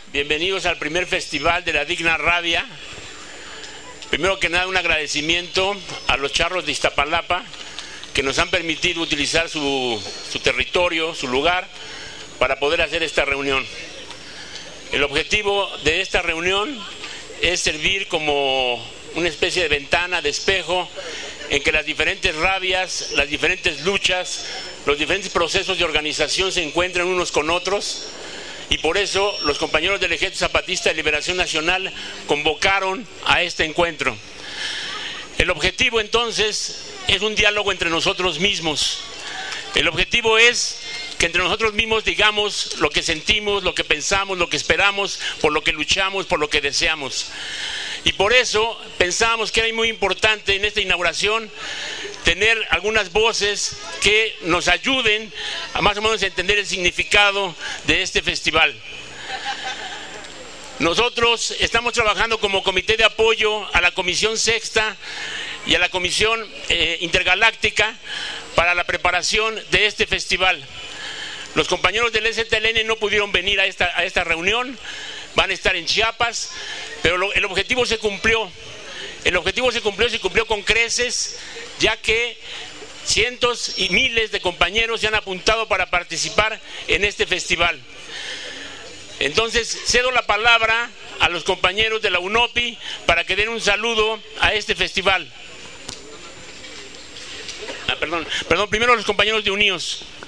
Bienvenidos al primer festival de la Digna Rabia. Primero que nada, un agradecimiento a los charros de Iztapalapa que nos han permitido utilizar su territorio, su lugar, para poder hacer esta reunión. El objetivo de esta reunión es servir como una especie de ventana, de espejo, en que las diferentes rabias, las diferentes luchas, los diferentes procesos de organización se encuentran unos con otros. Y por eso los compañeros del Ejército Zapatista de Liberación Nacional convocaron a este encuentro. El objetivo entonces es un diálogo entre nosotros mismos. El objetivo es que entre nosotros mismos digamos lo que sentimos, lo que pensamos, lo que esperamos, por lo que luchamos, por lo que deseamos. Y por eso pensábamos que era muy importante en esta inauguración tener algunas voces que nos ayuden a más o menos entender el significado de este festival. Nosotros estamos trabajando como comité de apoyo a la Comisión Sexta y a la Comisión Intergaláctica para la preparación de este festival. Los compañeros del STLN no pudieron venir a esta reunión, van a estar en Chiapas, pero el objetivo se cumplió. El objetivo se cumplió con creces, ya que cientos y miles de compañeros se han apuntado para participar en este festival. Entonces, cedo la palabra a los compañeros de la UNOPI para que den un saludo a este festival. Perdón, primero a los compañeros de Unidos.